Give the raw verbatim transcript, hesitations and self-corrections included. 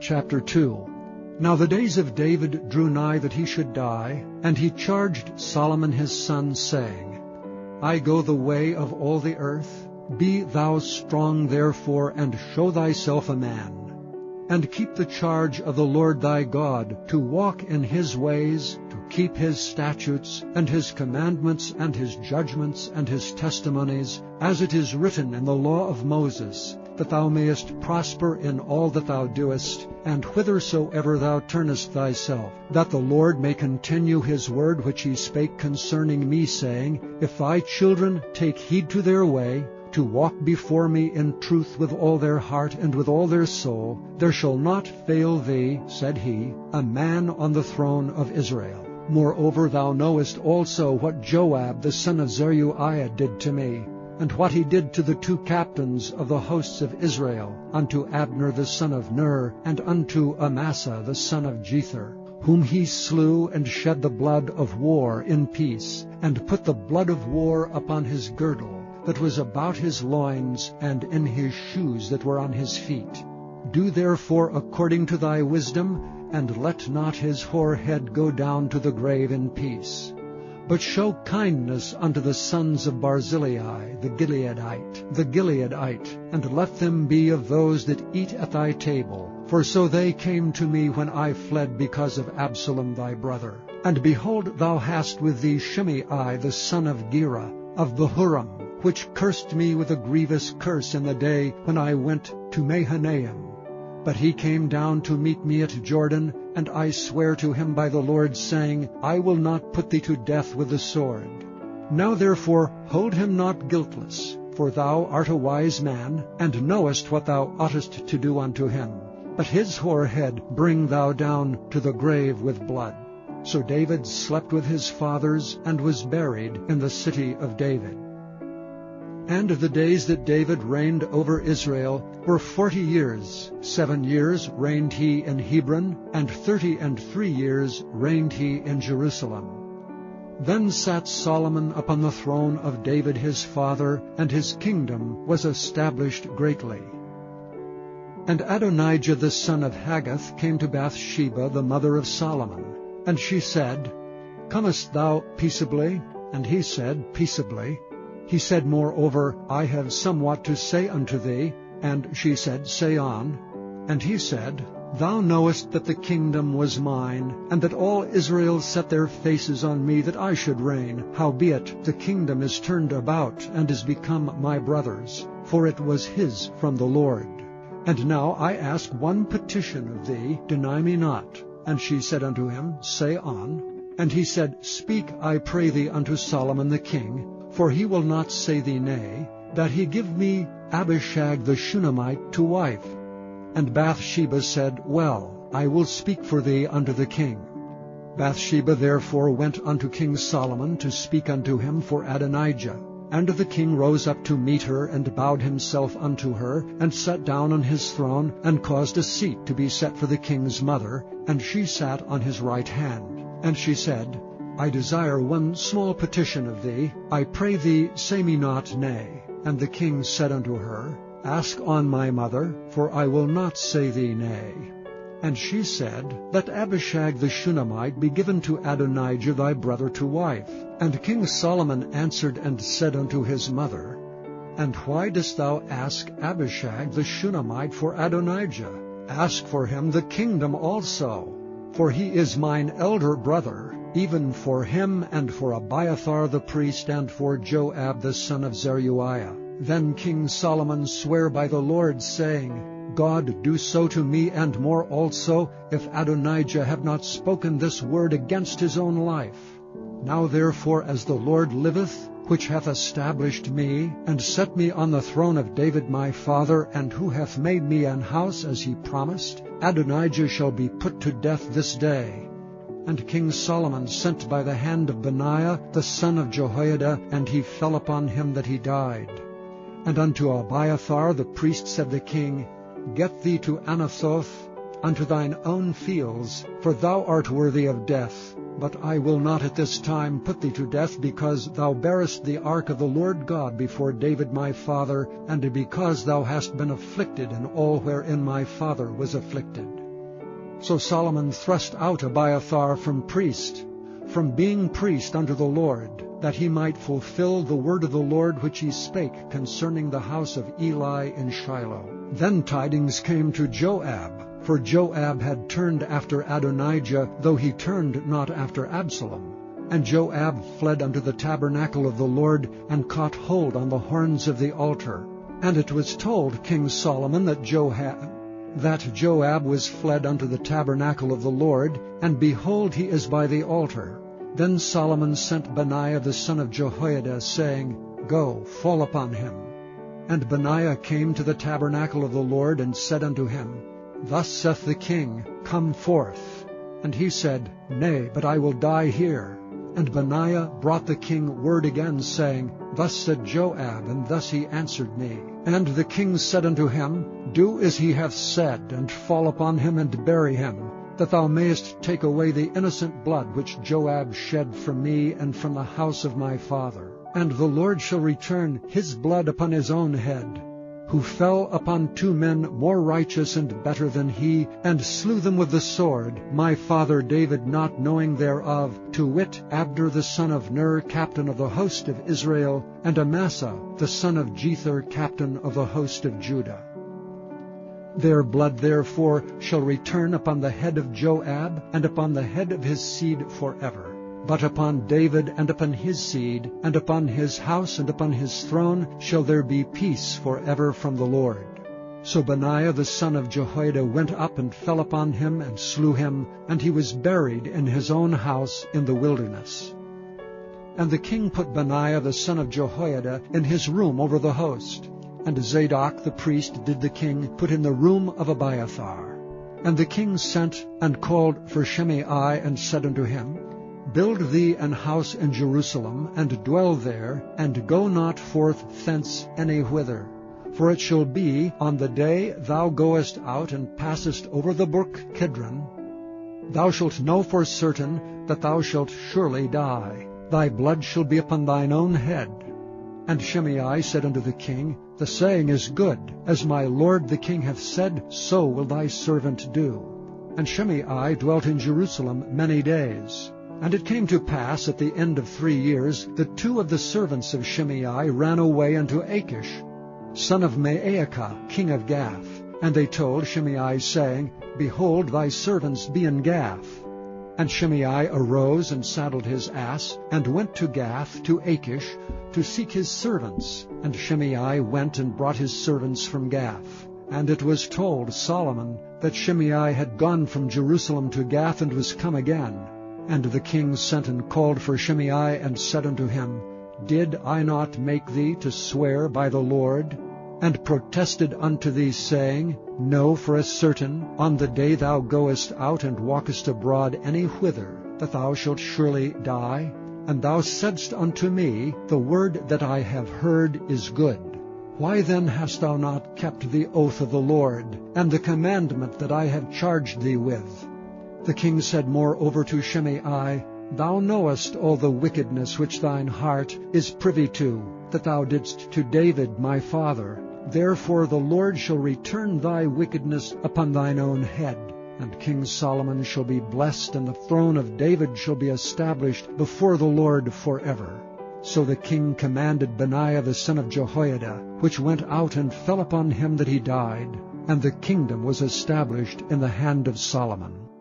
Chapter two. Now the days of David drew nigh that he should die, and he charged Solomon his son, saying, I go the way of all the earth. Be thou strong therefore, and show thyself a man. And keep the charge of the Lord thy God, to walk in his ways, to keep his statutes, and his commandments, and his judgments, and his testimonies, as it is written in the law of Moses, that thou mayest prosper in all that thou doest, and whithersoever thou turnest thyself, that the Lord may continue his word which he spake concerning me, saying, If thy children take heed to their way, to walk before me in truth with all their heart and with all their soul, there shall not fail thee, said he, a man on the throne of Israel. Moreover, thou knowest also what Joab the son of Zeruiah did to me, and what he did to the two captains of the hosts of Israel, unto Abner the son of Ner, and unto Amasa the son of Jether, whom he slew and shed the blood of war in peace, and put the blood of war upon his girdle that was about his loins, and in his shoes that were on his feet. Do therefore according to thy wisdom, and let not his hoar head go down to the grave in peace. But show kindness unto the sons of Barzillai the Gileadite, the Gileadite, and let them be of those that eat at thy table. For so they came to me when I fled because of Absalom thy brother. And behold, thou hast with thee Shimei the son of Gera, of Bahurim, which cursed me with a grievous curse in the day when I went to Mahanaim. But he came down to meet me at Jordan, and I swear to him by the Lord, saying, I will not put thee to death with the sword. Now therefore hold him not guiltless, for thou art a wise man, and knowest what thou oughtest to do unto him. But his hoar head bring thou down to the grave with blood. So David slept with his fathers, and was buried in the city of David. And the days that David reigned over Israel were forty years. Seven years reigned he in Hebron, and thirty and three years reigned he in Jerusalem. Then sat Solomon upon the throne of David his father, and his kingdom was established greatly. And Adonijah the son of Haggith came to Bathsheba the mother of Solomon. And she said, Comest thou peaceably? And he said, Peaceably. He said moreover, I have somewhat to say unto thee. And she said, Say on. And he said, Thou knowest that the kingdom was mine, and that all Israel set their faces on me that I should reign. Howbeit the kingdom is turned about, and is become my brother's, for it was his from the Lord. And now I ask one petition of thee, deny me not. And she said unto him, Say on. And he said, Speak, I pray thee, unto Solomon the king, for he will not say thee nay, that he give me Abishag the Shunammite to wife. And Bathsheba said, Well, I will speak for thee unto the king. Bathsheba therefore went unto King Solomon to speak unto him for Adonijah. And the king rose up to meet her, and bowed himself unto her, and sat down on his throne, and caused a seat to be set for the king's mother, and she sat on his right hand. And she said, I desire one small petition of thee. I pray thee, say me not nay. And the king said unto her, Ask on, my mother, for I will not say thee nay. And she said, Let Abishag the Shunammite be given to Adonijah thy brother to wife. And King Solomon answered and said unto his mother, And why dost thou ask Abishag the Shunammite for Adonijah? Ask for him the kingdom also. For he is mine elder brother, even for him, and for Abiathar the priest, and for Joab the son of Zeruiah. Then King Solomon sware by the Lord, saying, God do so to me, and more also, if Adonijah have not spoken this word against his own life. Now therefore, as the Lord liveth, which hath established me, and set me on the throne of David my father, and who hath made me an house as he promised, Adonijah shall be put to death this day. And King Solomon sent by the hand of Benaiah the son of Jehoiada, and he fell upon him that he died. And unto Abiathar the priest said the king, Get thee to Anathoth, unto thine own fields, for thou art worthy of death. But I will not at this time put thee to death, because thou bearest the ark of the Lord God before David my father, and because thou hast been afflicted in all wherein my father was afflicted. So Solomon thrust out Abiathar from priest, from being priest unto the Lord, that he might fulfill the word of the Lord which he spake concerning the house of Eli in Shiloh. Then tidings came to Joab, for Joab had turned after Adonijah, though he turned not after Absalom. And Joab fled unto the tabernacle of the Lord, and caught hold on the horns of the altar. And it was told King Solomon that Joab, that Joab was fled unto the tabernacle of the Lord, and behold, he is by the altar. Then Solomon sent Benaiah the son of Jehoiada, saying, Go, fall upon him. And Benaiah came to the tabernacle of the Lord, and said unto him, Thus saith the king, Come forth. And he said, Nay, but I will die here. And Benaiah brought the king word again, saying, Thus said Joab, and thus he answered me. And the king said unto him, Do as he hath said, and fall upon him, and bury him, that thou mayest take away the innocent blood which Joab shed from me and from the house of my father. And the Lord shall return his blood upon his own head, who fell upon two men more righteous and better than he, and slew them with the sword, my father David not knowing thereof, to wit, Abner the son of Ner, captain of the host of Israel, and Amasa the son of Jether, captain of the host of Judah. Their blood therefore shall return upon the head of Joab, and upon the head of his seed forever. But upon David, and upon his seed, and upon his house, and upon his throne, shall there be peace forever from the Lord. So Benaiah the son of Jehoiada went up and fell upon him, and slew him, and he was buried in his own house in the wilderness. And the king put Benaiah the son of Jehoiada in his room over the host, and Zadok the priest did the king put in the room of Abiathar. And the king sent and called for Shimei, and said unto him, Build thee an house in Jerusalem, and dwell there, and go not forth thence any whither. For it shall be, on the day thou goest out and passest over the brook Kidron, thou shalt know for certain that thou shalt surely die. Thy blood shall be upon thine own head. And Shimei said unto the king, The saying is good. As my lord the king hath said, so will thy servant do. And Shimei dwelt in Jerusalem many days. And it came to pass at the end of three years, that two of the servants of Shimei ran away unto Achish, son of Maacah, king of Gath. And they told Shimei, saying, Behold, thy servants be in Gath. And Shimei arose and saddled his ass, and went to Gath to Achish, to seek his servants. And Shimei went and brought his servants from Gath. And it was told Solomon that Shimei had gone from Jerusalem to Gath, and was come again. And the king sent and called for Shimei, and said unto him, Did I not make thee to swear by the Lord? And protested unto thee, saying, Know for a certain, on the day thou goest out and walkest abroad any whither, that thou shalt surely die? And thou saidst unto me, The word that I have heard is good. Why then hast thou not kept the oath of the Lord, and the commandment that I have charged thee with? The king said moreover to Shimei, Thou knowest all the wickedness which thine heart is privy to, that thou didst to David my father. Therefore the Lord shall return thy wickedness upon thine own head. And King Solomon shall be blessed, and the throne of David shall be established before the Lord forever. So the king commanded Benaiah the son of Jehoiada, which went out and fell upon him that he died, and the kingdom was established in the hand of Solomon.